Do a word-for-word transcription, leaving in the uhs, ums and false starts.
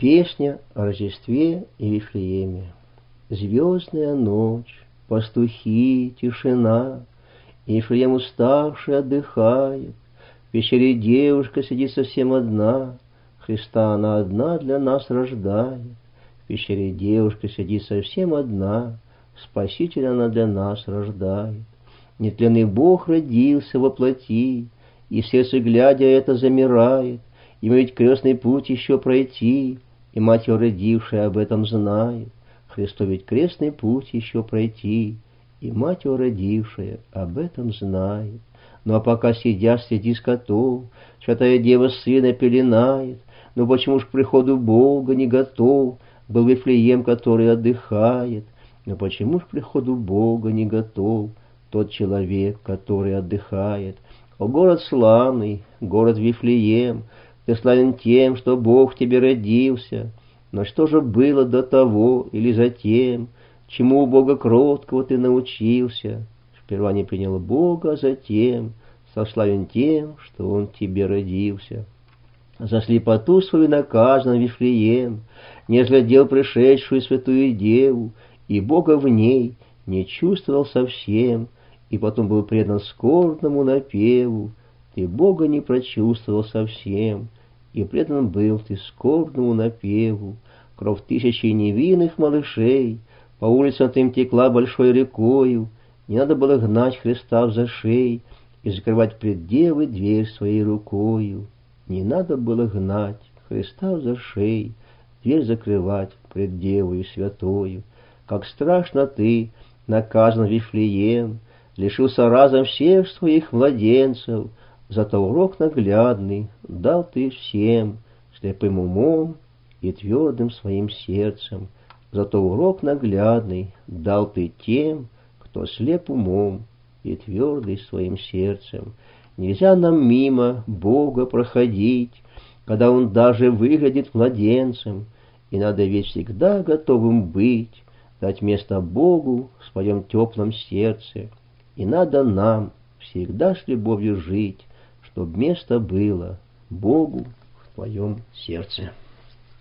Песня о Рождестве и Вифлееме. Звездная ночь, пастухи, тишина, и Вифлеем уставший отдыхает. В пещере девушка сидит совсем одна, Христа она одна для нас рождает. В пещере девушка сидит совсем одна, Спасителя она для нас рождает. Нетленный Бог родился во плоти, и в сердце глядя это замирает. Ему ведь крестный путь еще пройти, и мать его родившая об этом знает. Христу ведь крестный путь еще пройти, и мать его родившая об этом знает. Ну а пока сидя среди скотов, святая дева сына пеленает, ну почему ж к приходу Бога не готов был Вифлеем, который отдыхает? Но почему ж к приходу Бога не готов тот человек, который отдыхает? О, город славный, город Вифлеем, ты славен тем, что Бог в тебе родился. Но что же было до того или затем, чему у Бога кроткого ты научился? Сперва не принял Бога, а затем стал славен тем, что Он в тебе родился. За слепоту свою наказан Вифлеем, не разглядел пришедшую святую деву, и Бога в ней не чувствовал совсем, и потом был предан скорбному напеву. Ты Бога не прочувствовал совсем, и предан был ты скорбному напеву. Кровь тысячи невинных малышей по улицам ты им текла большой рекою. Не надо было гнать Христа за шеи и закрывать пред девой дверь своей рукою. Не надо было гнать Христа за шеи, дверь закрывать пред девою святою. Как страшно ты наказан Вифлеем, лишился разом всех своих младенцев. Зато урок наглядный дал ты всем, слепым умом и твердым своим сердцем. Зато урок наглядный дал ты тем, кто слеп умом и твердый своим сердцем. Нельзя нам мимо Бога проходить, когда Он даже выглядит младенцем, и надо ведь всегда готовым быть, дать место Богу в своем теплом сердце. И надо нам всегда с любовью жить, чтоб место было Богу в твоем сердце.